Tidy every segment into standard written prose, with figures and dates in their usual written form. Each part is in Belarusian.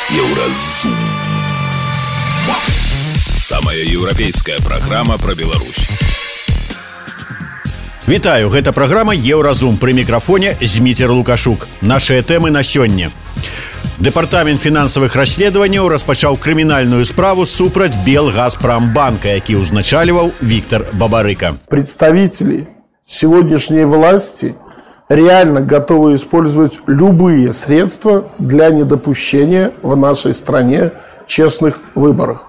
Еўразум. Самая еўрапейская праграма пра Беларусь. Вітаю, гэта праграма Еўразум. Пры мікрафоне Зміцер Лукашук. Нашыя тэмы на сёння. Дэпартамент фінансавых расследаванняў распачаў крымінальную справу супраць Белгазпромбанка, які ўзначальваў Виктор Бабарыка. Представители сегодняшней власти реально готовы использовать любые средства для недопущения в нашей стране честных выборов.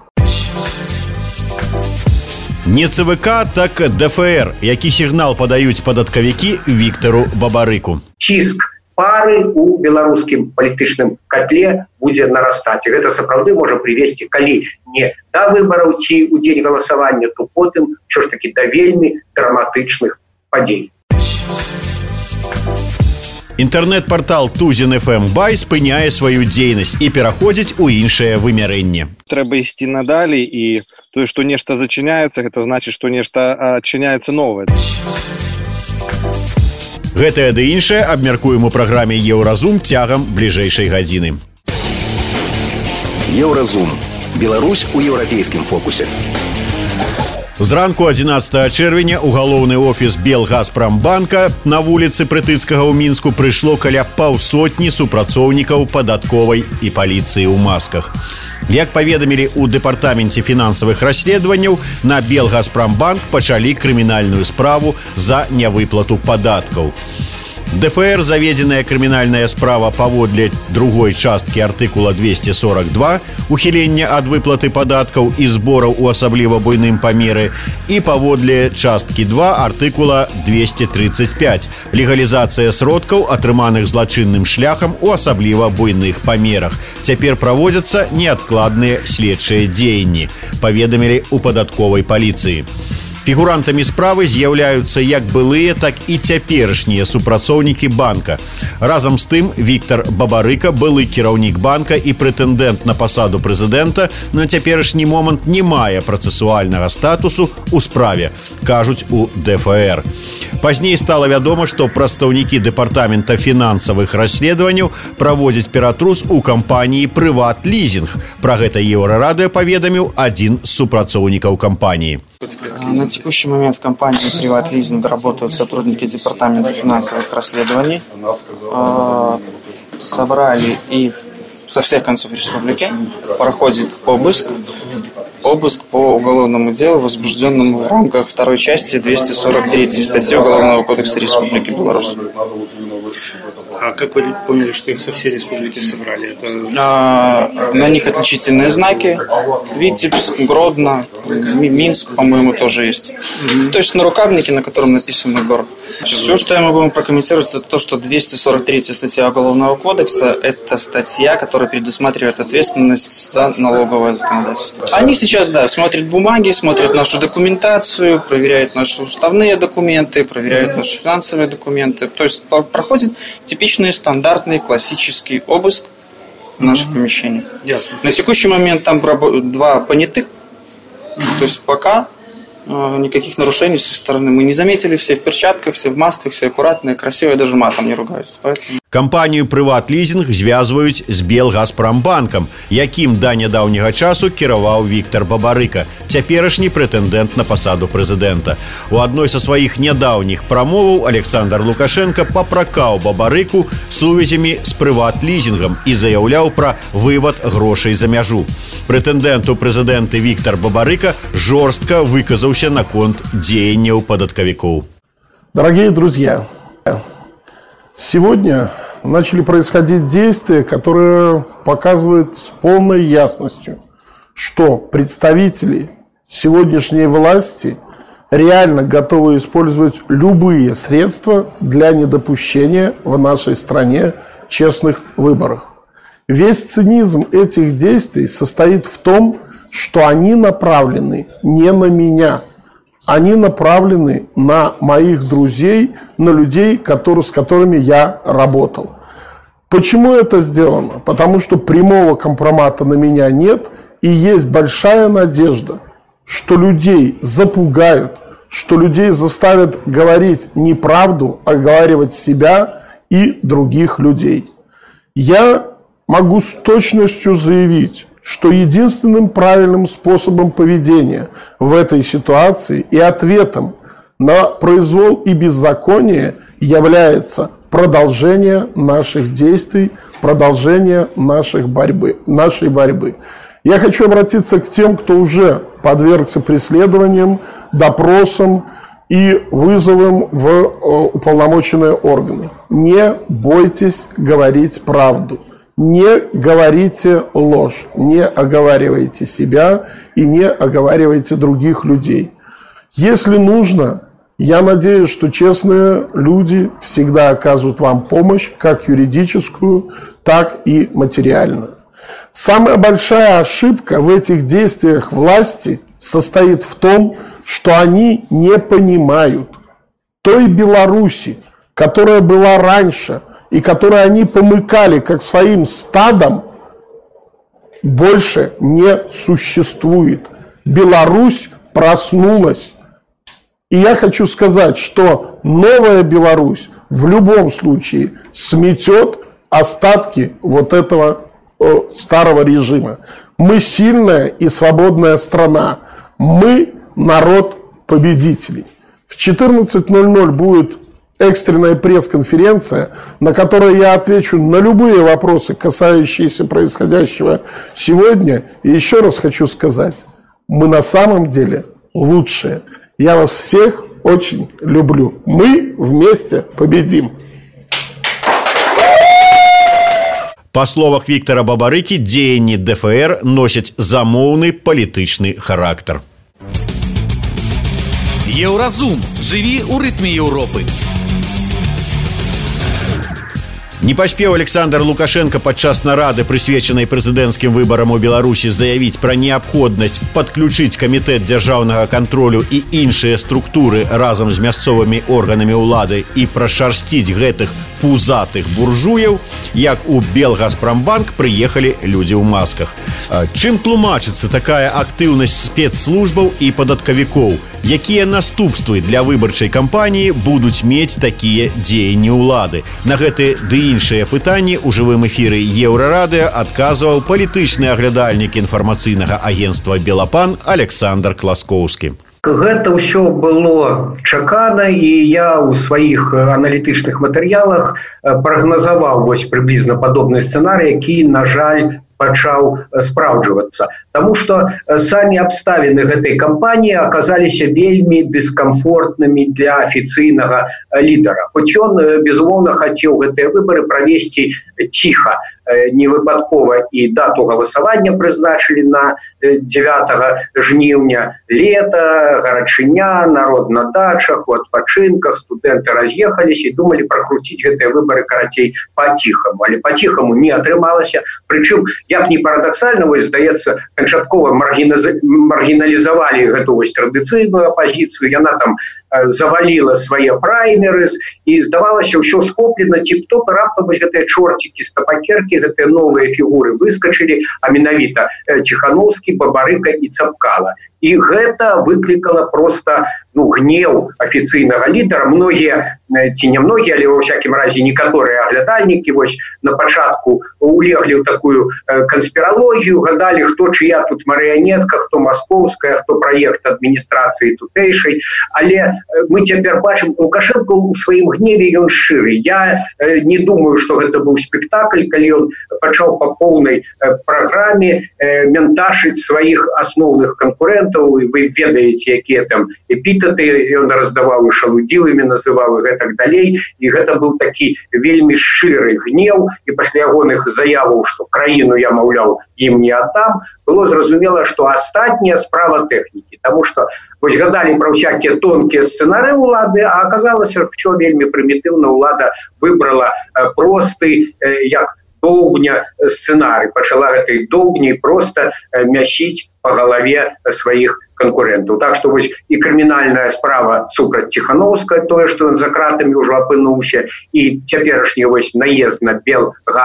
Не ЦВК, так ДФР, які сігнал падаюць падаткавікі Віктору Бабарыку. Ціск пары у беларускім палітычным котле будзе нарастаць. І гэта сапраўды можа прывесці, калі не да выбараў ці ў дзень галасавання, то потым ўсё ж такі да вельмі драматычных падзей. Інтэрнэт-партал Тузін.ФМ Бай спыняе сваю дзейнасць і пераходзіць у іншае вымярэнне. Трэба ісці надалей, і тое, што нешта зачыняецца, гэта значыць, што нешта адчыняецца новае. Гэтае ды іншае абмяркуем у праграме Еўразум цягам бліжэйшай гадзіны. Еўразум. Беларусь у еўрапейскім фокусе. Зранку 11 чэрвеня у галоўны офіс Белгазпромбанка на вуліцы Прытыцкага ў Мінску прыйшло каля паўсотні супрацоўнікаў падатковай і паліцыі ў масках. Як паведамілі ў дэпартаменце фінансавых расследаванняў, на Белгазпромбанк пачалі крымінальную справу за нявыплату падаткаў. ДФР заведзеная крымінальная справа паводле другой часткі артыкула 242 ухілення ад выплаты падаткаў і збораў у асабліва буйным памеры і паводле часткі 2 артыкула 235 легалізацыя сродкаў, атрыманых злачынным шляхам у асабліва буйных памерах. Цяпер праводзяцца неадкладныя следчыя дзеянні, паведамілі ў падатковай паліцыі. Фігурантамі справы з'яўляюцца як былыя, так і цяперашнія супрацоўнікі банка. Разам з тым, Віктор Бабарыка, былы кіраўнік банка і прэтэндэнт на пасаду прэзідэнта, на цяперашні момант не мае працэсуальнага статусу ў справе, кажуць у ДФР. Пазней стала вядома, што прадстаўнікі дэпартамента фінансавых расследаванняў праводзяць ператрус у кампаніі «Прыват-лізінг». Пра гэта Еўрарадыё паведаміў адзін з супрацоўнікаў кампаніі. На текущий момент в компании «Приват-лизинг» работают сотрудники департамента финансовых расследований. Собрали их со всех концов республики. Проходит обыск по уголовному делу, возбужденному в рамках второй части 243 статьи Уголовного кодекса Республики Беларусь. А как вы поняли, что их со всей республики собрали? На них отличительные знаки. Витебск, Гродно, Минск, по-моему, тоже есть. То есть нарукавники, на котором написано город. Все, что я могу вам прокомментировать, это то, что 243 статья Уголовного кодекса – это статья, которая предусматривает ответственность за налоговое законодательство. Они сейчас, смотрят бумаги, смотрят нашу документацию, проверяют наши уставные документы, проверяют наши финансовые документы. То есть проходит типичный, стандартный, классический обыск в наше помещение. Ясно. На текущий момент там 2 понятых. То есть пока никаких нарушений с их стороны мы не заметили. Все в перчатках, все в масках, все аккуратные, красивые, даже матом не ругаются. Поэтому... Кампанію «Прыват-лізінг» звязваюць з Белгазпромбанкам, якім да нядаўняга часу кіраваў Віктор Бабарыка, цяперашні прэтэндэнт на пасаду прэзідэнта. У адной са сваіх нядаўніх прамоваў Александр Лукашенко папракаў Бабарыку сувязямі з «Прыват-лізінгам» і заяўляў пра вывад грошай за мяжу. Прэтэндэнт у прэзідэнты Віктор Бабарыка жорстка выказаўся наконт дзеянняў падаткавікоў. Дорогие друзья, сегодня начали происходить действия, которые показывают с полной ясностью, что представители сегодняшней власти реально готовы использовать любые средства для недопущения в нашей стране честных выборов. Весь цинизм этих действий состоит в том, что они направлены не на меня. Они направлены на моих друзей, на людей, с которыми я работал. Почему это сделано? Потому что прямого компромата на меня нет, и есть большая надежда, что людей запугают, что людей заставят говорить неправду, оговаривать себя и других людей. Я могу с точностью заявить, что единственным правильным способом поведения в этой ситуации и ответом на произвол и беззаконие является продолжение наших действий, продолжение нашей борьбы. Я хочу обратиться к тем, кто уже подвергся преследованиям, допросам и вызовам в уполномоченные органы. Не бойтесь говорить правду. Не говорите ложь, не оговаривайте себя и не оговаривайте других людей. Если нужно, я надеюсь, что честные люди всегда окажут вам помощь, как юридическую, так и материальную. Самая большая ошибка в этих действиях власти состоит в том, что они не понимают той Беларуси, которая была раньше, и которые они помыкали как своим стадом, больше не существует. Беларусь проснулась. И я хочу сказать, что новая Беларусь в любом случае сметет остатки вот этого старого режима. Мы сильная и свободная страна. Мы народ победителей. В 14:00 будет экстренная пресс-конференция, на которой я отвечу на любые вопросы, касающиеся происходящего сегодня. И еще раз хочу сказать, мы на самом деле лучшие. Я вас всех очень люблю. Мы вместе победим. Па словах Віктора Бабарыкі, дзеянні ДФР носяць замоўны палітычны характар. Еўразум. Жыві ў рытме Еўропы. Не паспеў Александр Лукашенко падчас нарады, прысвечанай прэзідэнцкім выбарам у Беларусі, заявіць пра неабходнасць падключыць камітэт дзяржаўнага кантролю і іншыя структуры разам з мясцовымі органамі ўлады і прашарсціць гэтых пузатых буржуяў, як у Белгазпромбанк прыехалі людзі ў масках. Чым тлумачыцца такая актыўнасць спецслужбаў і падаткавікоў? Якія наступствы для выбарчай кампаніі будуць мець такія дзеянні ўлады? На гэты ды іншыя пытанні ў жывым эфіры Еўрарадыё адказваў палітычны аглядальнік інфармацыйнага агенцтва «Белапан» Александр Класкоўскі. Гэта ўсё было чакана, і я ў сваіх аналітычных матэрыялах прагназаваў прыблізна падобны сцэнарый, які, на жаль, пачаў спраўджвацца. Таму што самі абставіны гэтай кампаніі аказаліся вельмі дыскамфортнымі для афіцыйнага лідара. Хоць ён, безумоўна, хацеў гэтыя выбары правесці ціха. Невыпадкова і дату галасавання прызначылі на 9 жніўня. Лета, гарачыня, народ на дачах, у адпачынках, студэнты раз'ехаліся і думалі пракруціць гэтыя выбары, карацей, па-ціхаму. Але па-ціхаму не атрымалася. Прычым, як ні парадаксальна, здаецца, канчаткова маргіналізавалі гэту традыцыйную апазіцыю, яна там заваліла свае праймерыз, і здавалася, ўсё схоплена тип-топ, і раптам гэтыя чорцікі з табакеркі, гэтыя новыя фігуры выскачылі, а менавіта Ціхановскі, Бабарыка і Цапкала. І гэта выклікала проста гнеў афіцыйнага лідара. Многія, ці не многія, але ва ўсякім разе некаторыя аглядальнікі на пачатку улеглі ў такую канспіралогію, гадалі, хто чыя тут марыянетка, хто маскоўская, хто праект адміністрацыі тутэйшай. Але мы цяпер бачым, Лукашенко ў сваім гневе ён шчыры. Я не думаю, што гэта быў спектакль, калі ён пачаў па поўнай праграме менташыць сваіх асноўных канкурентаў. Вы ведаеце, якія там эпітэты ён раздаваў, і шалудзівымі называў, і гэтак далей. І гэта быў такі вельмі шчыры гнеў, і пасля ягоных заяваў, што краіну я, маўляў, ім не аддам, было зразумела, што астатняя справа тэхнікі. Таму што гадалі пра ўсякія тонкія сцэнары ўлады, а аказалася, што вельмі прымітыўна ўлада выбрала просты, як доўгня сцэнарый, пачала гэтай доўгняй проста мясіць па галаве сваіх канкурентаў. Так што і крымінальная справа супраць Ціхановскага, тое, што ён за кратамі ўжо апынуўся, і цяперашні наезд на Белгаз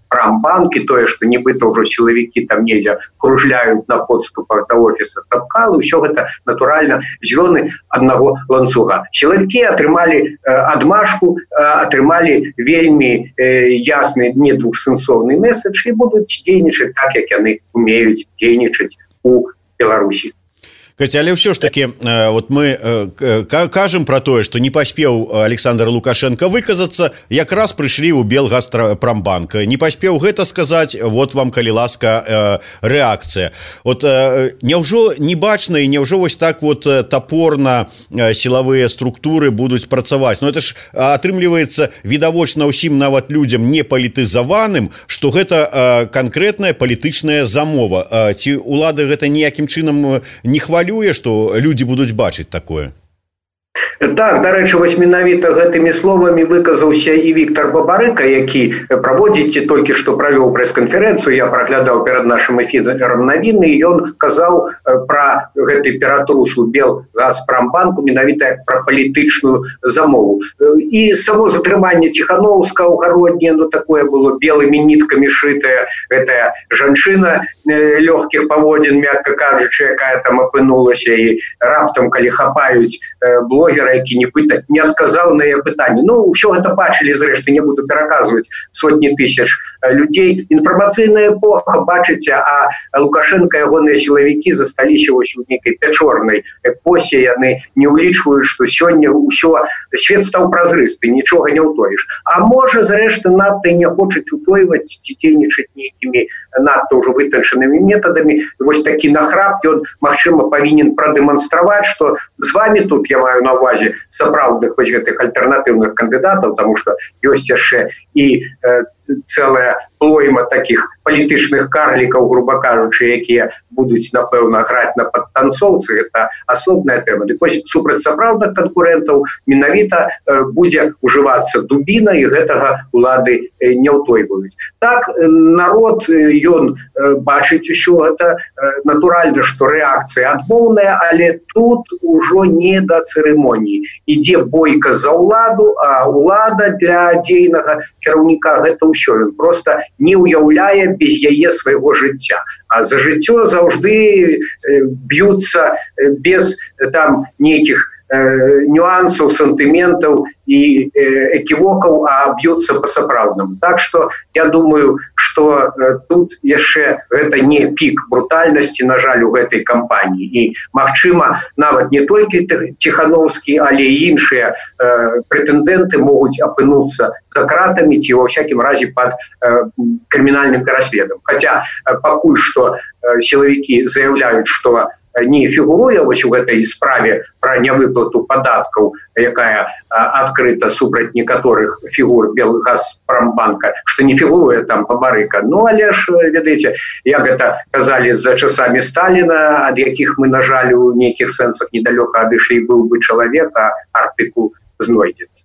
Прамбанк і тое, што нібыта ўжо сілавікі там недзе кружляюць на подступах да офіса Цапкалы, ўсё гэта, натуральна, звёны аднаго ланцуга. Сілавікі атрымалі адмашку, атрымалі вельмі ясны, не двухсэнсоўны месседж і будуць дзейнічаць так, як яны умеюць дзейнічаць у Беларусі. Катя, але ўсё ж таки вот мы кажам про тое, што не паспеў Александр Лукашенко выказацца, якраз прыйшлі ў Белгазпрамбанк. Не паспеў гэта сказаць, вот вам, калі ласка, рэакцыя. Вот няўжо не бачна і няўжо вось так вот топорна сілавыя структуры будуць працаваць? Ну это ж атрымліваецца відавочна ўсім, нават людзям не палітызаваным, што гэта канкрэтная палітычная замова. Ці улады гэта ніякім чынам не хвалююць, што людзі будуць бачыць такое? Так, дарэчы, вось менавіта гэтымі словамі выказаўся і Віктор Бабарыка, які праводзіць толькі што правёў прэс-канферэнцыю, я праглядаў перад нашым эфірам навіны, і ён казаў пра гэты ператрус у Белгазпрамбанку менавіта пра палітычную замову. І само затрыманне Ціхановска ў Гародні, ну такое было белымі ніткамі шытая гэтая жанчына лёгкіх паводзін, мякка кажучы, якая там апынулася, і раптам, калі хапаюць блогера, які нібыта не адказаў на яе пытанне. Ну, ўсё гэта бачылі, зрэшты, не буду пераказваць сотні тысяч людзей. Інфармацыйная эпоха, бачыце, а Лукашенко і ягоныя сілавікі засталіся вось у нейкай пячорнай эпосе. Яны не ўлічваюць, што сёння ўсё, свет стаў празрысты, нічога не ўтоіш. А можа, зрэшты, надта не хочуць утойваць ці дзейнічаць нейкімі надта ўжо вытанчанымі метадамі. Вось такі нахрап, ён, магчыма, павінен прадэманстраваць, што з вамі тут, я маю на ўвазе, сапраўдных вось гэтых альтэрнатыўных кандыдатаў, таму што ёсць яшчэ і цэлая плойма такіх палітычных карлікаў, груба кажучы, якія будуць, напэўна, граць на падтанцоўцы. Гэта асобная тэма. Дык вось супраць сапраўдных канкурэнтаў менавіта будзе ўжывацца дубіна, і гэтага улады не ўтойваюць. Так, народ, ён бачыць усё гэта. Натуральна, што рэакцыя адмоўная, але тут ужо не да цырымоніі. Ідзе бойка за ўладу, а ўлада для дзейнага кіраўніка гэта ўсё. Ён проста не ўяўляе без яе свайго жыцця. А за жыццё заўжды б'юцца без там нейкіх нюансаў, сантыментаў і эківокаў, а б'юцца па-сапраўднаму. Так што я думаю, што тут яшчэ гэта не пік брутальнасці, на жаль, у гэтай кампаніі. І, магчыма, нават не толькі Ціхановскі, але і іншыя прэтэндэнты могуць апынуцца за кратамі ці, ва ўсякім разе, пад крымінальным пераследам. Хаця пакуль што сілавікі заяўляюць, што не фігуруе вось у гэтай справе пра нявыплату падаткаў, якая адкрыта супраць некаторых фігур Белгазпрамбанка, што не фігуруе там Бабарыка. Ну, але ж, ведаеце, як гэта казалі за часамі Сталіна, ад якіх мы, на жаль, у нейкіх сэнсах недалёка адышлі, быў бы чалавек, а артыкул знойдзецца.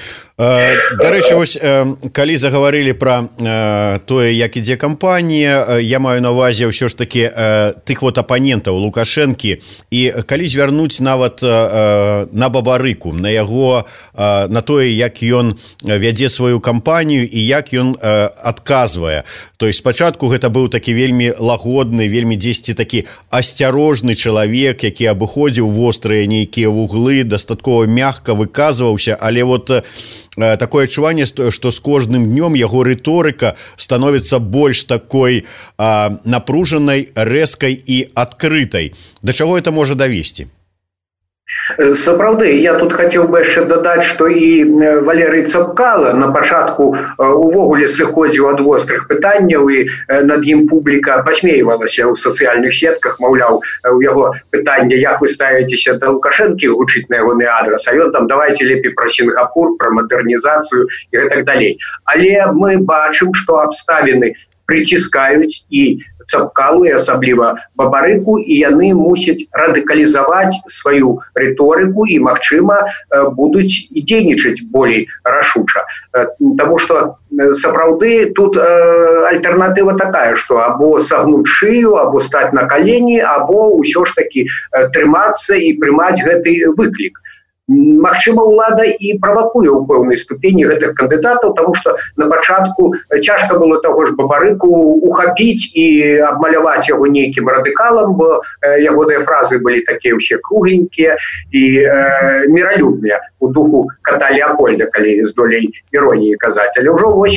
Дарэчы, вось калі загаварылі пра тое, як ідзе кампанія, я маю на ўвазе ўсё ж такі тых вот апанентаў Лукашэнкі, і калі звярнуць нават на Бабарыку, на яго, на тое, як ён вядзе сваю кампанію і як ён адказвае. То есть спачатку гэта быў такі вельмі лагодны, вельмі дзесьці такі асцярожны чалавек, які абыходзіў вострыя нейкія вуглы, дастаткова мякка выказваўся, але вот такое адчуванне, што з кожным днём яго рыторыка становіцца больш такой напружанай, рэзкай і адкрытай. Да чаго это можа давесці? Сапраўды, я тут хацеў бы яшчэ дадаць, што і Валерый Цапкала на пачатку увогуле сыходзіў ад вострых пытанняў, і над ім публіка пасмейвалася ў сацыяльных сетках, маўляў, у яго пытанне, як вы ставіцеся да Лукашэнкі, гучыць на ягоны адрас, а ён там давайце лепей пра Сінгапур, пра мадэрнізацыю і гэтак далей. Але мы бачым, што абставіны прыціскаюць і Цапкалу, і асабліва Бабарыку, і яны мусяць радыкалізаваць сваю рыторыку і, магчыма, будуць і дзейнічаць болей рашуча. Таму што сапраўды тут альтэрнатыва такая, што або сагнуць шыю, або стаць на калені, або ўсё ж такі трымацца і прымаць гэты выклік. Магчыма, ўлада і правакуе ў пэўнай ступені гэтых кандыдатаў, таму што на пачатку цяжка было таго ж Бабарыку ухапіць і абмаляваць яго нейкім радыкалам, бо ягоныя фразы былі такія ўсе кругленькія і міралюбныя у духу кота Леапольда, калі з долей іроніі казаць. Але ўжо вось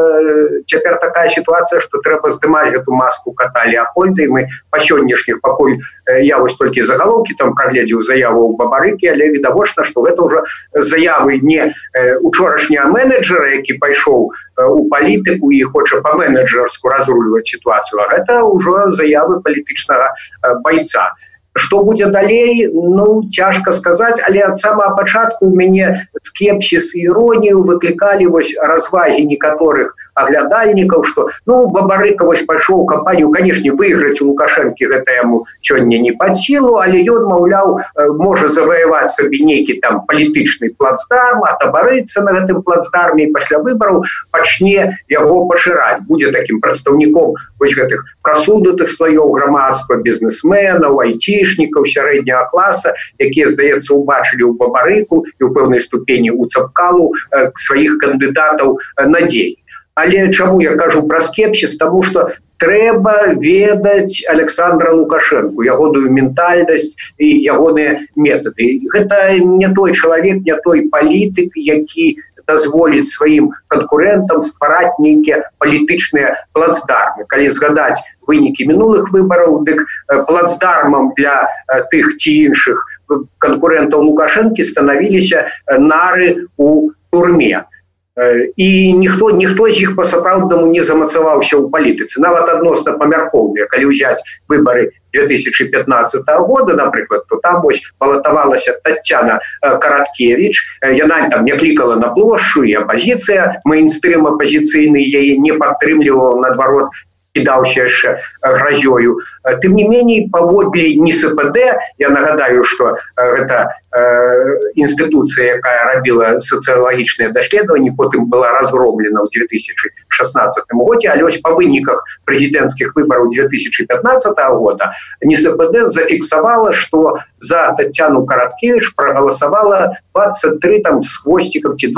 цяпер такая сітуацыя, што трэба здымаць гэту маску кота Леапольда, і мы па сённяшніх, пакуль я вось толькі загалоўкі там прагледзеў заяву ў Бабарыкі, але відавочна, што гэта ўжо заявы не учорашняга менеджера, які пайшоў у палітыку і хоча па-менеджерску разруліваць сітуацыю, а гэта ўжо заявы палітычнага байца. Што будзе далей, цяжка сказаць, але ад самага пачатку ў мяне скепсіс і іронію выклікалі вось развагі некаторых аглядальнікаў, што Бабарыка вось пайшоў у кампанію, канешне, выйграць у Лукашэнкі гэта яму сёння не пад сілу, але ён, маўляў, можа заваяваць сабе нейкі там палітычны плацдарм, атабарыцца на гэтым плацдарме і пасля выбараў пачне яго пашыраць. Будзе такім прадстаўніком вось гэтых прасунутых слаёў грамадства, бізнесменаў, айцішнікаў сярэдняга класа, якія, здаецца, убачылі ў Бабарыку і ў пэўнай ступені ў Цапкалу сваіх кандыдатаў надзей. Але чаму я кажу пра скепсіс? Таму што трэба ведаць Александра Лукашэнку, ягоную ментальнасць і ягоныя метады. Гэта не той чалавек, не той палітык, які дазволіць сваім канкурэнтам ствараць нейкія палітычныя плацдармы. Калі згадаць вынікі мінулых выбараў, дык плацдармам для тых ці іншых канкурэнтаў Лукашэнкі станавіліся нары ў турме. І ніхто з іх па-сапраўднаму не замацаваўся ў палітыцы. Нават адносна памяркоўныя. Калі ўзяць выбары 2015 года, напрыклад, то там вось балатавалася Таццяна Караткевіч. Яна там не клікала на плошчу, і апазіцыя, мейнстрым апазіцыйны яе не падтрымліваў, наадварот, кідаўся яшчэ гразёю. Тым не меней, паводле НСПД, я нагадаю, што гэта інстытуцыя, якая рабіла сацыялагічныя даследаванні, потым была разгромлена ў 2016 годзе, але ось па выніках прэзідэнцкіх выбараў 2015 года НСПД зафіксавала, што за Таццяну Караткевіч прагаласавала 23 там з хвосцікам ці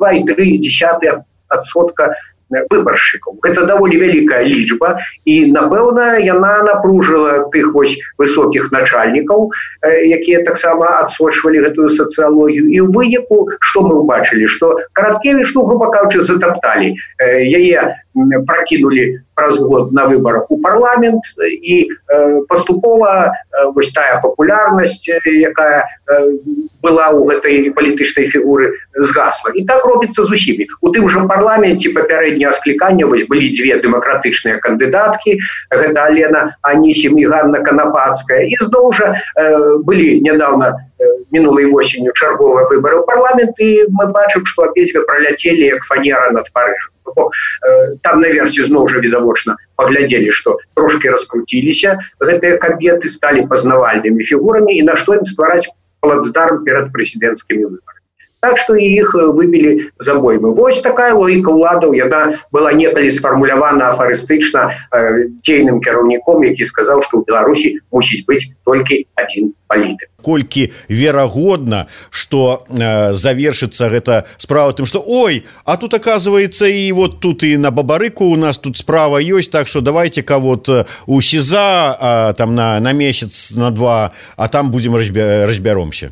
22,3% выбаршчыкаў. Гэта даволі вялікая лічба, і, напэўна, яна напружыла тых вось высокіх начальнікаў, якія таксама адсочвалі гэтую сацыялогію. І ў выніку, што мы ўбачылі? Што Караткевіч, груба кажучы, затапталі. Яе пракінулі праз год на выбарах у парламент, і паступова вось тая папулярнасць, якая была ў гэтай палітычнай фігуры, згасла. І так робіцца з усімі. У тым жа парламенце папярэдняе склікання вось былі дзве дэмакратычныя кандыдаткі, гэта Алена Анісім і Ганна Канапацкая, і зноў жа былі нядаўна мінулай восенню чарговыя выбары ў парламент, і мы бачым, што абедзве праляцелі як фанера над Парыжам. Там наверсе зноў жа відавочна паглядзелі, што трошкі раскруціліся гэтыя кабеты, сталі пазнавальнымі фігурамі, і на што ім ствараць плацдарм перад прэзідэнцкімі выбарамі. Так што іх выбілі з абоймы. Вось такая логіка ўладаў, яна была некалі сфармулявана афарыстычна дзейным кіраўніком, які сказаў, што ў Беларусі мусіць быць толькі адзін палітык. Колькі верагодна, што завершыцца гэта справа тым, што а тут оказывается і вот тут і на Бабарыку у нас тут справа ёсць, так што давайте-ка вот у СІЗА там на месяц, на два, а там будзем разбяромся.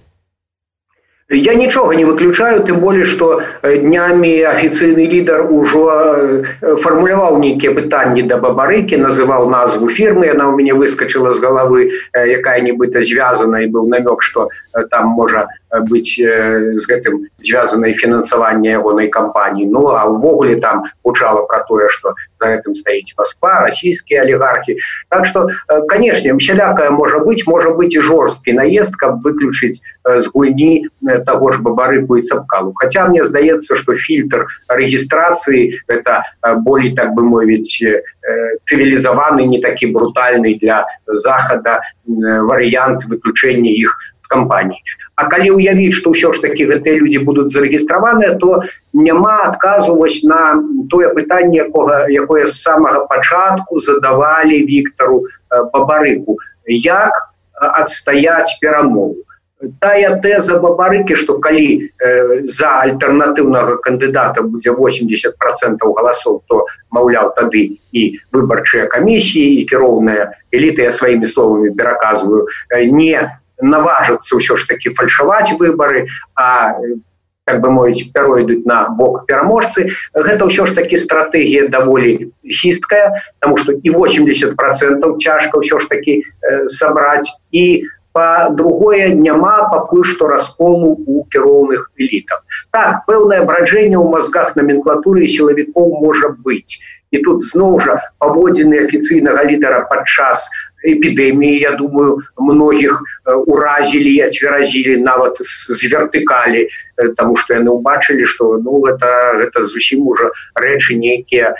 Я нічога не выключаю, тым болей, што днямі афіцыйны лідар ужо фармуляваў нейкія пытанні да Бабарыкі, называў назву фірмы, яна ў мяне выскачыла з галавы, якая нібыта звязана, і быў намёк, што там можа быць з гэтым звязана і фінансаванне ягонай кампаніі. А ўвогуле там гучала пра тое, што за гэтым стаіць Москва, расійскія алігархі. Так што, канешне, усялякае можа быць і жорсткі наезд, каб выключыць з гульні таго ж Бабарыку і Цапкалу. Хаця мне здаецца, што фільтр рэгістрацыі гэта болей, так бы мовіць, цывілізаваны, не такі брутальны для Захада варыянт выключэння іх з кампаніі. А калі ўявіць, што ўсё ж такі гэтыя людзі будуць зарэгістраваныя, то няма адказу вось на тое пытанне, якое з самага пачатку задавалі Віктару Бабарыку. Як адстаяць перамогу? тая тэза Бабарыкі, што калі за альтэрнатыўнага кандыдата будзе 80% галасоў, то, маўляў, тады і выбарчыя камісіі, і кіроўныя эліты, я сваімі словамі пераказваю, не наважацца ўсё ж такі фальшаваць выбары, а, так бы мовіць, пяройдуць на бок пераможцы. Гэта ўсё ж такі стратэгія даволі хісткая, таму што і 80% цяжка ўсё ж такі сабраць, і па-другое, няма пакуль што расколу ў кіроўных элітах. Так, пэўнае браджэнне ў мазгах номенклатуры і сілавікоў можа быць. І тут зноў жа паводзіны афіцыйнага лідара падчас эпідэміі, я думаю, многіх уразілі і ацверазілі нават з вертыкалі, таму што яны ўбачылі, што гэта зусім ужо рэчы нейкія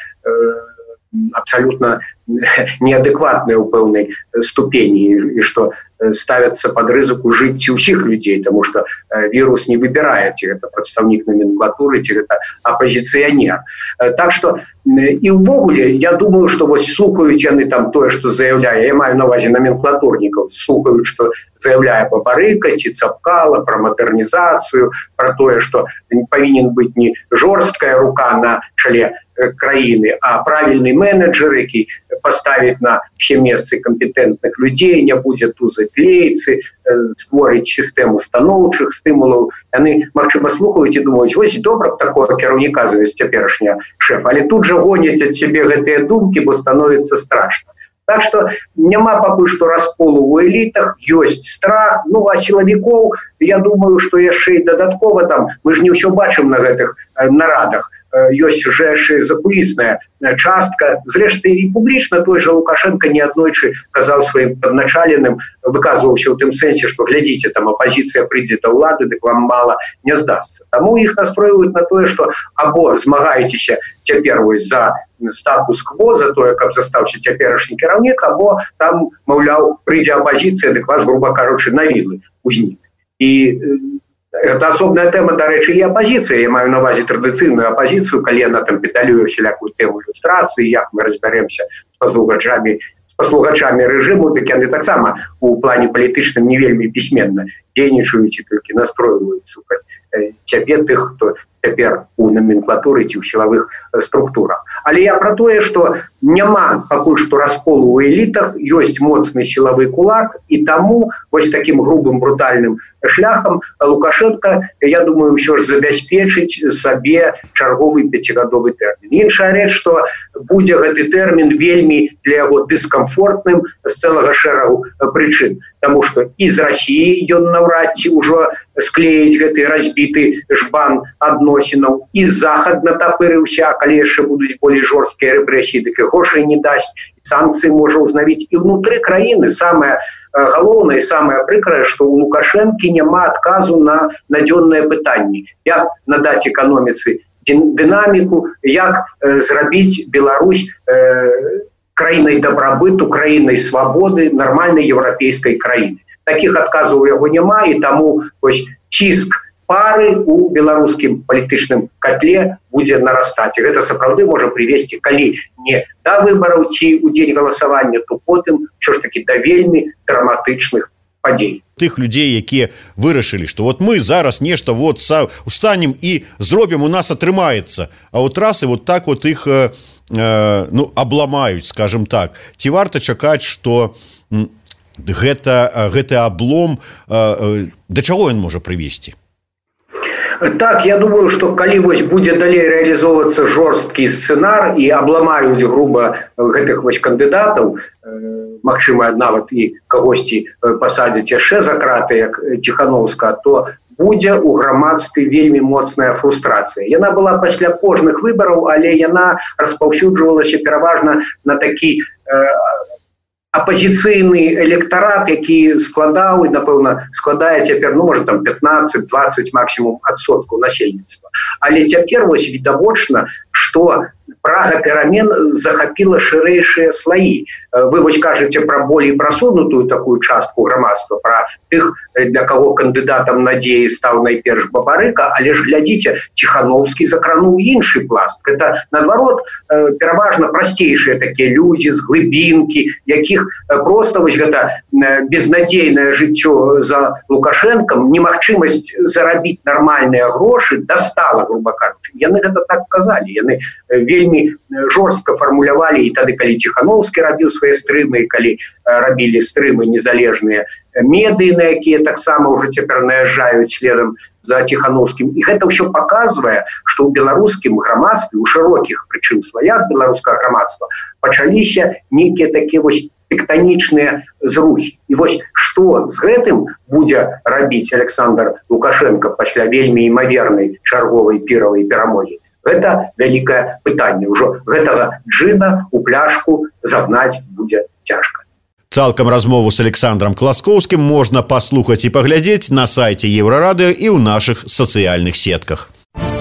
абсолютно неадэкватныя ў пэўнай ступені, і што ставяцца пад рызыку жыцці ўсіх людзей, таму што вірус не выбірае, ці гэта прадстаўнік номенклатуры, ці гэта апазіцыянер. Так што і ўвогуле, я думаю, што вось слухаюць яны там тое, што заяўляе, я маю на ўвазе номенклатурнікаў, слухаюць, што заяўляе Бабарыка ці Цапкала пра мадэрнізацыю, пра тое, што павінен быць не жорсткая рука на чале краіны, а правільны менеджер, які паставіць на все месцы кампетэнтных людзей, не будзе тузаць лейцы, створыць сістэму станоўчых стымулаў. Яны, магчыма, слухаюць і думаюць, вось добра б такога кіраўніка завесці цяперашняга шэфа, але тут жа гоняць ад сябе гэтыя думкі, бо становіцца страшна. Так што няма пакуль што расколу ў элітах, ёсць страх, а сілавікоў, я думаю, што яшчэ і дадаткова там, мы ж не ўсё бачым на гэтых нарадах, ёсць жа яшчэ закулісная частка. Зрэшты, і публічна той жа Лукашенко неаднойчы казаў сваім падначаленым, выказваўся ў тым сэнсе, што глядзіце, там апазіцыя прыйдзе да ўлады, дык вам мала не здасца. Таму іх настройваюць на тое, што або змагаецеся цяпер вось за статус-кво, за тое, каб застаўся цяперашні кіраўнік, або там, маўляў, прыйдзе апазіцыя, дык вас, груба кажучы, на вілы узнік. І гэта асобная тэма, дарэчы, і апазіцыя. Я маю на ўвазе традыцыйную апазіцыю, калі яна там педалюе всялякую тэму ілюстрацыі, як мы разбярэмся з паслугачамі рэжыму, дык яны таксама у плане палітычным не вельмі пісьменна дзейнічаюць і толькі настройваюць супраць цябе тых, хто цяпер у номенклатуры ці ў сілавых структурах. Але я пра тое, што няма пакуль што расколу ў элітах, ёсць моцны сілавы кулак, і таму вось такім грубым брутальным шляхам Лукашенко, я думаю, ўсё ж забяспечыць сабе чарговы 5гадовы тэрмін. Іншая рэч, што будзе гэты тэрмін вельмі для яго дыскамфортным з цэлага шэрагу прычын. Таму што і з Расіі ён наўрад ці ўжо склеіць гэты разбіты жбан адносінаў, і Захад натапырыўся, калі яшчэ будуць болей жорсткія рэпрэсіі, дык і грошай не дасць, і санкцыі можа ўзнавіць. І ўнутры краіны самае галоўнае, самае прыкрае, што ў Лукашэнкі няма адказу на надзённыя пытанні. Як надаць эканоміцы дынаміку, як зрабіць Беларусь краінай дабрабыту, краінай свабоды, нармальнай еўрапейскай краіны. Такіх адказаў у яго няма, і таму вось ціск пары у беларускім палітычным котле будзе нарастаць. І гэта сапраўды можа прывесці, калі не да выбараў ці ў дзень галасавання, то потым ўсё ж такі да вельмі драматычных падзей. Тых людзей, якія вырашылі, што вот мы зараз нешта вот устанем і зробім, у нас атрымаецца, а от раз і вот так вот іх абламаюць, скажем так. Ці варта чакаць, што гэты аблом да чаго ён можа прывесці? Так, я думаю, што калі вось будзе далей рэалізоўвацца жорсткі сцэнар і абламаюць груба гэтых вось кандыдатаў, магчыма, нават і кагосьці пасадзяць яшчэ за краты, як Ціхановска, то будзе ў грамадстве вельмі моцная фрустрацыя. Яна была пасля кожных выбараў, але яна распаўсюджвалася пераважна на такі апазіцыйны электарат, які складаў і, напэўна, складае цяпер, можа, там 15-20 максімум адсоткаў насельніцтва. Але цяпер вось відавочна, што прага перамен захапіла шырэйшыя слаі. Вы вось кажаце пра болей прасунутую такую частку грамадства, пра тых, для каго кандыдатам надзеі стаў найперш Бабарыка, але ж глядзіце, Ціхановскі закрануў іншы пласт. Гэта, наадварот, пераважна прасцейшыя такія людзі з глыбінкі, якіх просто вось гэта безнадзейнае жыццё за Лукашэнкам, немагчымасць зарабіць нармальныя грошы дастала, грубо кажучы. Яны гэта так казалі, яны вельмі жорстка фармулявалі і тады, калі Ціхановскі рабіў свае стрымы, і калі рабілі стрымы незалежныя медыі, на якія таксама ўжо цяпер наязджаюць следам за Ціхановскім. І гэта ўсё паказвае, што ў беларускім грамадстве, у шырокіх прычым слаях беларускага грамадства пачаліся нейкія такія вось тектанічныя зрухі. І вось што з гэтым будзе рабіць Александр Лукашенко пасля вельмі імавернай чарговай піравай перамогі? Гэта вялікае пытанне. Ужо гэтага джына у пляшку загнаць будзе цяжка. Цалкам размову с Александром Класкоўскім можна паслухаць і паглядзець на сайце Еўрарадыё і ў нашых сацыяльных сетках.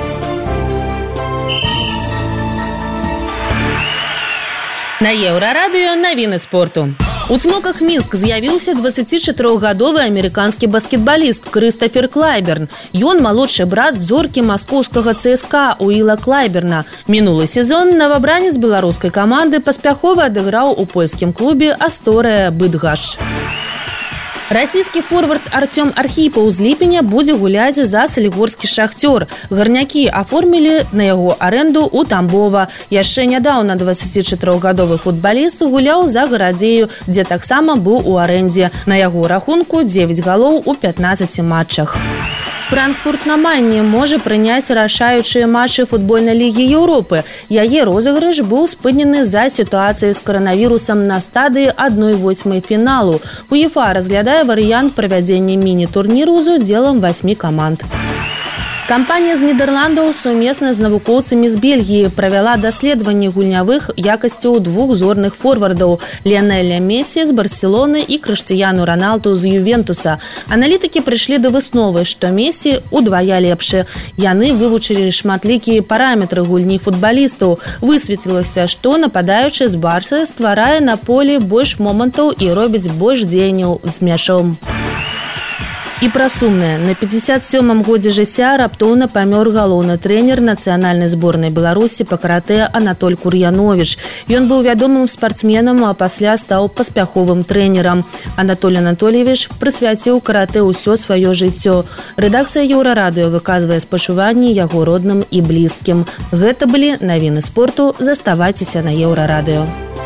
На Еўрарадыё навіны спорту. У Цмоках Мінск з'явіўся 24-гадовы амерыканскі баскетбаліст Крыстафер Клайберн. Ён малодшы брат зоркі маскоўскага ЦСКА Уіла Клайберна. Мінулы сезон новабранец беларускай каманды паспяхова адыграў у польскім клубе Асторыя Быдгашч. Расійскі форвард Артём Архіпаў з ліпеня будзе гуляць за салігорскі «Шахцёр». Гарнякі аформілі на яго арэнду ў Тамбова. Яшчэ нядаўна 24-гадовы футбаліст гуляў за Гарадзею, дзе таксама быў у арэндзе. На яго рахунку 9 галоў у 15 матчах. Франкфурт на Майне можа прыняць рашаючыя матчы футбольнай лігі Еўропы. Яе розыгрыш быў спынены з-за сітуацыі з каранавірусам на стадыі 1/8 фіналу. УЕФА разглядае варыянт правядзення міні-турніру з удзелам 8 каманд. Кампанія з Нідерландаў сумесна з навукоўцамі з Бельгіі правяла даследаванне гульнявых якасцяў двух зорных форвардаў – Ліанеля Месі з Барселоны і Крыштыяну Роналду з Ювентуса. Аналітыкі прыйшлі да высновы, што Месі удвая лепшы. Яны вывучылі шматлікія параметры гульні футбалістаў. Высветлілася, што нападаючы з Барсы стварае на полі больш момантаў і робіць больш дзеянняў з мячом. І пра сумнае. На 57-м годзе жыцця раптоўна памёр галоўны трэнер нацыянальнай зборнай Беларусі па каратэ Анатоль Кур'яновіч. Ён быў вядомым спартсменам, а пасля стаў паспяховым трэнерам. Анатоль Анатольевич прысвяціў каратэ ўсё сваё жыццё. Рэдакцыя Еўрарадыё выказвае спачуванні яго родным і блізкім. Гэта былі навіны спорту. Заставайцеся на Еўрарадыё.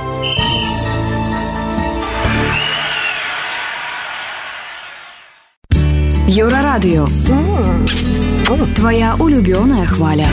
Еўрарадыё. Твоя улюбёная хваля.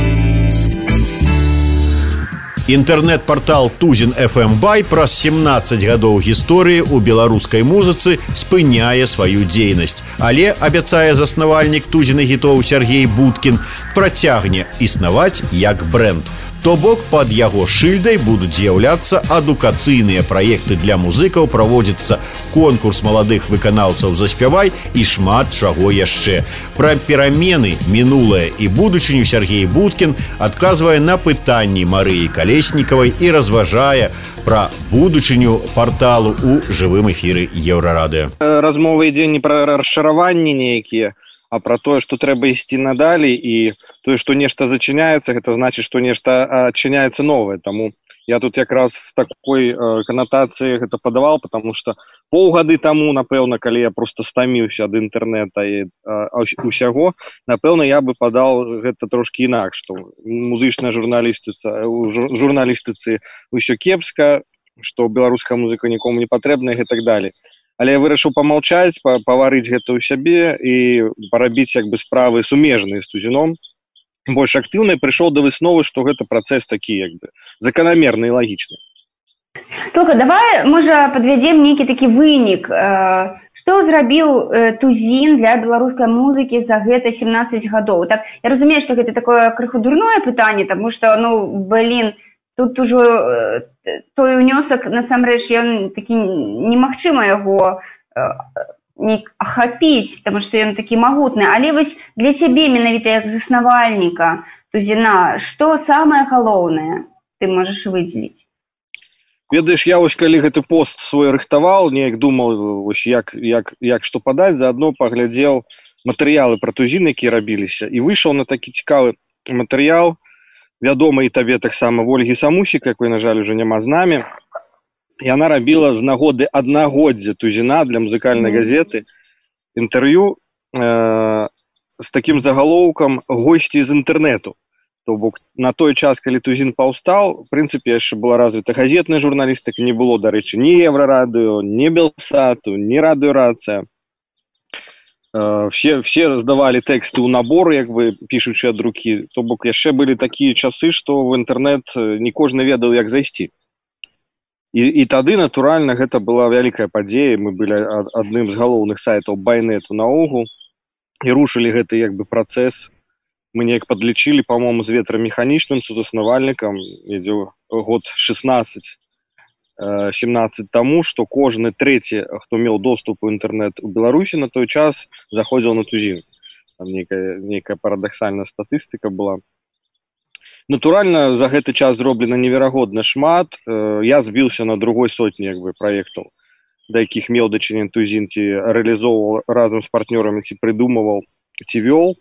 Інтэрнэт-партал Тузін FM Бай праз 17 гадоў гісторыі ў беларускай музыцы спыняе сваю дзейнасць. Але, абяцае заснавальнік Тузіна гітоў Сергей Будкін, працягне існаваць як брэнд. То бок пад яго шыльдай будуць з'яўляцца адукацыйныя праекты для музыкаў, праводзіцца конкурс маладых выканаўцаў «Заспявай» і шмат чаго яшчэ. Пра перамены, мінулае і будучыню Сергей Будкін адказвае на пытанні Марыі Калеснікавай і разважае пра будучыню парталу ў жывым эфіры Еўрарадыё. Размова ідзе не пра расчараванні нейкія, а пра тое, што трэба ісці надалей, і тое, што нешта зачыняецца, гэта значыць, што нешта адчыняецца новае. Таму я тут якраз з такой канатацыяй гэта падаваў, потому што паўгады таму, напэўна, калі я просто стаміўся ад інтэрнэта і усяго, напэўна, я бы падаў гэта трошкі інакш, што музычная журналістыцы ўсё кепска, што беларуская музыка нікому не патрэбна і так далее. Але я вырашыў памаўчаць, паварыць гэта ў сябе і парабіць як бы справы сумежныя з Тузіном. Больш актыўна прыйшоў да высновы, што гэта працэс такі як бы заканамерны і лагічны. Толка, давай, можа, падвядзем нейкі такі вынік. Што зрабіў Тузін для беларускай музыкі за гэта 17 гадоў? Так, я разумею, што гэта такое крыху дурное пытанне, таму што, тут ужо той унёсак, насамрэч, ён такі немагчыма яго ахапіць, таму што ён такі магутны. Але вось для цябе менавіта як заснавальніка Тузіна, што самае галоўнае ты можаш выдзеліць? Ведаеш, я вось калі гэты пост свой рыхтаваў, неяк думаў, вось як што падаць, заадно паглядзеў матэрыялы пра Тузін, якія рабіліся, і выйшаў на такі цікавы матэрыял, вядома і табе таксама Ольгі Самусік, якой, на жаль, ужо няма з намі. яна рабіла з нагоды аднагоддзя Тузіна для музыкальнай газеты інтэрв'ю з такім загалоўкам «Госці з інтэрнэту». То бок на той час, калі Тузін паўстаў, в прынцыпе, яшчэ была развіта газетная журналістыка, не было, дарэчы, ні Еўрарадыё, ні Белсату, ні Радыёрацыя. Все здавалі тэксты ў набор, як бы пішучы ад рукі. То бок яшчэ былі такія часы, што в інтэрнэт не кожны ведаў, як зайсці. І тады, натуральна, гэта была вялікая падзея. Мы былі адным з галоўных сайтаў байнету наогул і рушылі гэты як бы працэс. Мы неяк подлічылі, по-моему, з ветрамеханічным сузаснавальнікам, ідзе год 16-17 таму, што кожны трэці, хто меў доступ у інтэрнэт у Беларусі на той час, заходзіў на Тузін. Там нейкая парадаксальная статыстыка была. Натуральна, за гэты час зроблена неверагодна шмат. Я збіўся на другой сотні як бы праектаў, да якіх меў дачынен Тузін, ці рэалізоўваў разам з партнёрамі, ці прыдумываў, ці вёл.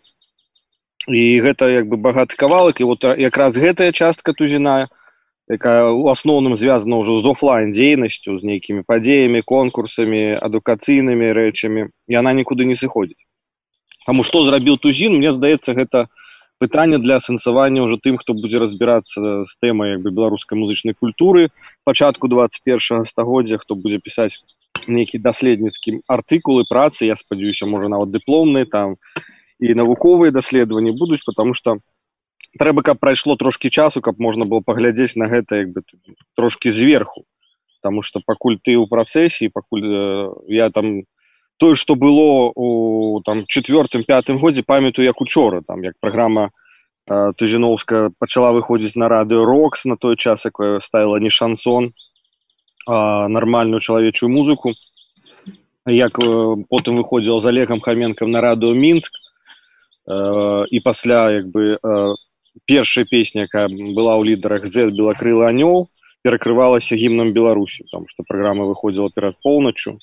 І гэта як бы багаты кавалак, і вот якраз гэтая частка Тузіна, якая ў асноўным звязана ўжо з офлайн дзейнасцю, з нейкімі падзеямі, конкурсамі, адукацыйнымі рэчамі, яна нікуды не сыходзіць. Таму што зрабіў Тузін, мне здаецца, гэта пытанне для асэнсавання ўжо тым, хто будзе разбірацца з тэмай як бы беларускай музычнай культуры пачатку 21-го стагоддзя, хто будзе пісаць нейкі даследніцкі артыкулы, працы, я спадзяюся, можа нават дыпломныя там, і навуковыя даследаванні будуць, потому што трэба, каб прайшло трошкі часу, каб можна было паглядзець на гэта як бы трошкі зверху. Таму што пакуль ты ў працэсе, пакуль я там тое, што было у там 4-5 годзе, памятаю як учора, там як праграма тузіноўская пачала выходзіць на радыё Рокс на той час, якая ставіла не шансон, а нармальную чалавечую музыку. Як потым выходзіла з Олегам Хаменкам на радыё Мінск, і пасля як бы першая песня, якая была ў лідарах Z «Белакрылы анёл», перакрывалася гімнам Беларусі, потому што праграма выходзіла перад поўначчу.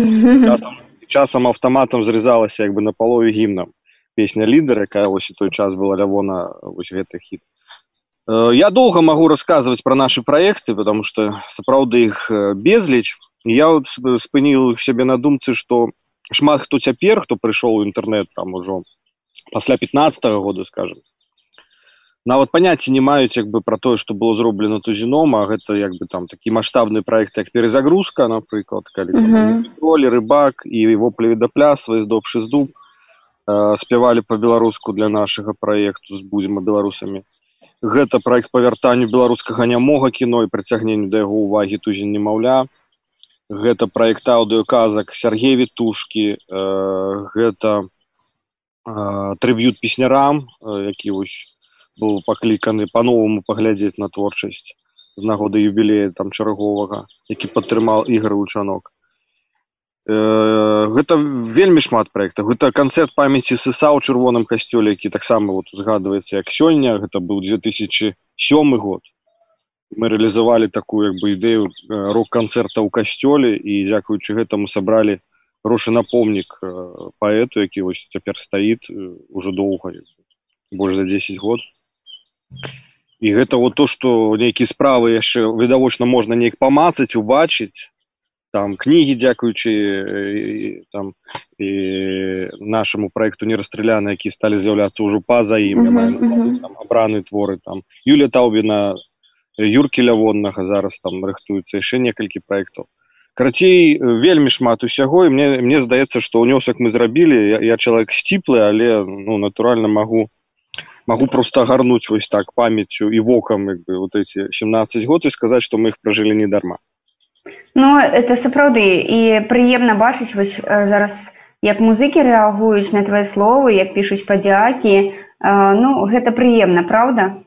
Часам аўтаматам зрезалася як бы на палове гімнам песня «Лідар», якая вось у той час была лявона, вось гэты хіт. Я доўга магу расказваць пра нашы праекты, потому што сапраўды іх безліч. Я спыніў сябе на думцы, што шмат хто цяпер, хто прыйшоў у інтэрнэт там ужо пасля 15-го года, скажем, нават паняцця не маюць як бы пра тое, што было зроблена Тузіном, а гэта як бы там такі маштабны праект, як «Перезагрузка», напрыклад, калі Тролі, Рыбак і «Воплі Відапляс», «Сваіздоб Шиздуб» спявалі па-беларуску для нашага праекту з «Будзем беларусамі». Гэта праект па вяртанню беларускага нямога кіно і прыцягненню да яго ўвагі «Тузін немаўля». Гэта праект аўдыёказак Сяргея Вітушкі, гэта трыб'ют песнярам, які вось быў пакліканы па-новаму паглядзець на творчасць з нагоды юбілея там чарговага, які падтрымаў Ігор Лучанок. Гэта вельмі шмат праектаў. Гэта канцэрт памяці Сыса ў чырвоным касцёле, які таксама вот згадваецца як сёння. Гэта быў 2007 год. Мы рэалізавалі такую як бы ідэю рок-канцэрта ў касцёле, і дзякуючы гэтаму сабралі грошы на помнік паэту, які вось цяпер стаіць ужо доўга, больш за 10 год. І гэта вот то, што нейкія справы яшчэ відавочна можна неяк памацаць, убачыць. Там кнігі, дзякуючы там і нашаму праекту «Нерасстраляны», які сталі з'яўляцца ўжо па-за ім, там абраныя творы, там Юлія Таўбіна, Юркі Лявоннага зараз там рыхтуецца яшчэ некалькі праектаў. Карацей, вельмі шмат усяго, і мне здаецца, што ўнёсак мы зрабілі. Я чалавек сціплы, але натуральна магу проста агарнуць вось так памяццю і вокам як бы вот эти 17 год і сказаць, што мы іх пражылі не дарма. Ну, это сапраўды, і прыемна бачыць вось зараз, як музыкі рэагуюць на твае словы, як пішуць падзякі. Ну, гэта прыемна, правда?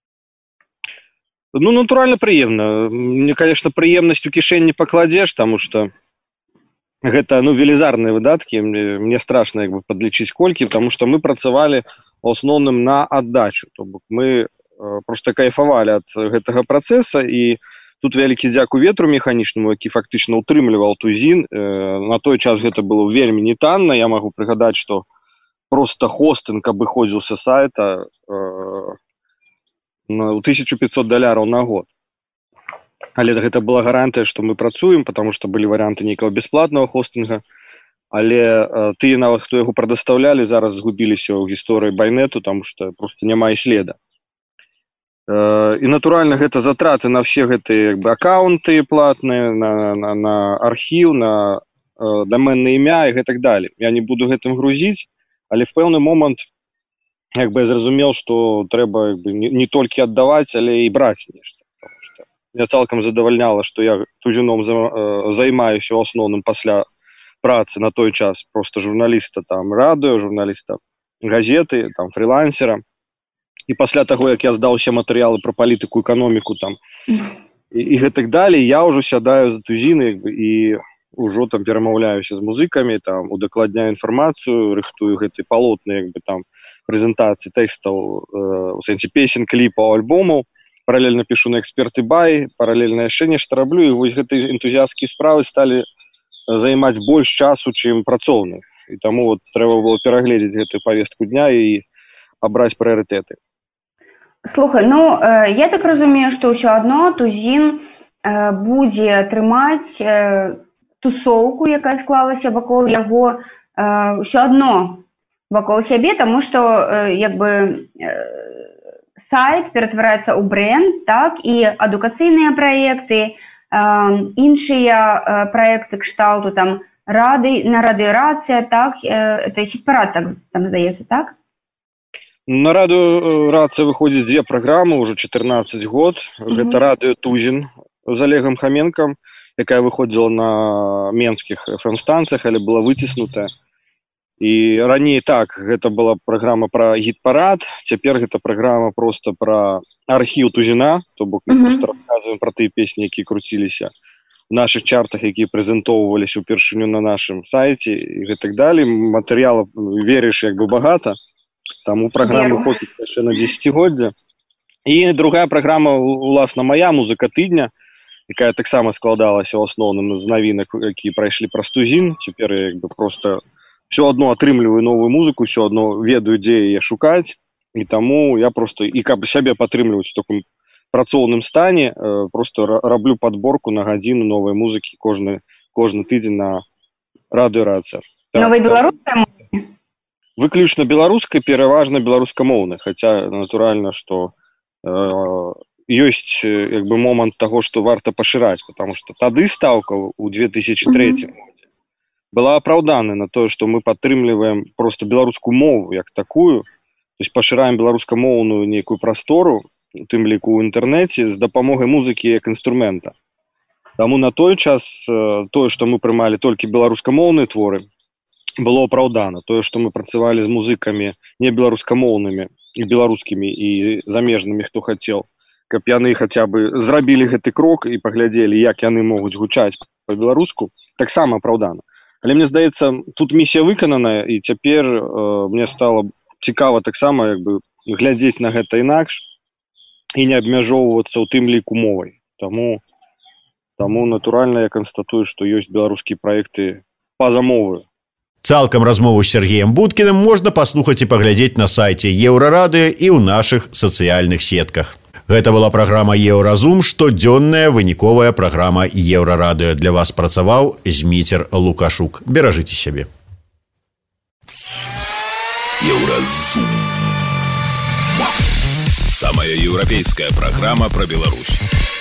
Ну, натуральна прыемна. Мне, конечно, прыемнасць у кішэнь не пакладзеш, таму што гэта, велізарныя выдаткі. Мне страшна як бы падлічыць колькі, таму што мы працавалі у асноўным на аддачу. То бок мы проста кайфавалі ад гэтага працэса, і тут вялікі дзякуй ветру механічнаму, які фактычна ўтрымліваў Тузін. На той час гэта было вельмі не танна. Я магу прыгадаць, што проста хостынг абыходзіўся сайта $1500 на год. Але гэта была гарантыя, што мы працуем, потому што былі варыянты нейкага бясплатнага хостынга, але тыя нават, хто яго прадастаўлялі, зараз згубіліся ў гісторыі байнету, таму што проста няма і следа. І натуральна гэта затраты на все гэтыя аккаунты платныя, на архіў, на даменнае імя і гэтак далее. Я не буду гэтым грузіць, але в пэўны момант я зразумеў, што трэба не толькі аддаваць, але і браць нешта. Я цалкам задавальняла, што я тузіном займаюся ў асноўным пасля працы на той час просто журналіста там радыё, журналіста газеты, там фрилансера. І пасля таго, як я здаў усе матэрыялы пра палітыку, эканоміку там і гэтак далей, я ўжо сядаю за тузіны і ўжо там перамаўляюся з музыкамі, там удакладняю інфармацыю, рыхтую гэтыя палотны там прэзентацыі тэкстаў, у сэнсе песен, кліпаў, альбомаў, паралельна пішу на эксперты бай, паралельна яшчэ нешта раблю, і вось гэтыя энтузіасцкія справы сталі займаць больш часу, чым працоўных. І таму вот трэба было перагледзець гэтую павестку дня і абраць прыярытэты. Слухай, ну, я так разумею, што ўсё адно тузін будзе трымаць тусоўку, якая склалася вакол яго, ўсё адно вакол сябе, таму што сайт ператвараецца ў брэнд, так, і адукацыйныя праекты, іншыя праекты кшталту там на радыёрацыя, так, это хіт-парад, там здаецца, так? На радыёрацыі выходзіць дзве праграмы, ўжо 14 год. Гэта радыё Тузін з Олегам Хаменкам, якая выходзіла на менскіх FM-станцыях, але была выціснутая. І раней так, гэта была праграма пра гіт-парад, цяпер гэта праграма проста пра архіў Тузіна, то бок мы проста расказваем пра тыя песні, якія круціліся в нашых чартах, якія прэзентоўваліся ўпершыню на нашым сайце і гэтак далей. Матэрыялаў, верыш, багата. Таму праграма хопіць яшчэ на дзесяцігоддзя. І другая праграма, уласна, мая музыка тыдня, якая таксама складалася ў асноўным з навінак, якія прайшлі праз Тузін. Цяпер я проста все адно атрымліваю новую музыку, все адно ведаю, дзе яе шукаць. І таму я проста, і каб сябе падтрымліваць у такім працоўным стане, проста раблю падборку на гадзіну новай музыкі кожны тыдзень на радыёрацыях. Новай беларускай музыкі? Выключна беларускай, пераважна беларускамоўнай, хаця натуральна, што ёсць момант таго, што варта пашыраць, потому што тады стаўка ў 2003 годзе была апраўдана на тое, што мы падтрымліваем проста беларускую мову як такую, то есть пашыраем беларускамоўную нейкую прастору, у тым ліку ў інтэрнэце, з дапамогай музыкі як інструмента. Таму на той час тое, што мы прымалі толькі беларускамоўныя творы, было апраўдана. Тое, што мы працавалі з музыкамі не беларускамоўнымі і беларускімі і замежнымі, хто хацеў, каб яны хаця бы зрабілі гэты крок і паглядзелі, як яны могуць гучаць па-беларуску, таксама апраўдана. Але мне здаецца, тут місія выкананая, і цяпер мне стала цікава таксама глядзець на гэта інакш і не абмяжоўвацца ў тым ліку мовай. Таму натуральна я канстатую, што ёсць беларускія праекты па-за моваю. Цалкам размову з Сергеем Будкіным можна паслухаць і паглядзець на сайце Еўрарадыё і ў нашых сацыяльных сетках. Гэта была праграма Еўразум, штодзённая выніковая праграма Еўрарадыё. Для вас працаваў Зміцер Лукашук. Беражыце сябе. Еўразум. Самая еўрапейская праграма пра Беларусь.